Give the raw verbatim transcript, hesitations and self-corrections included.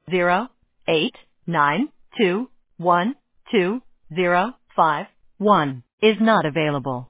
zero eight nine two one two zero five one is not available.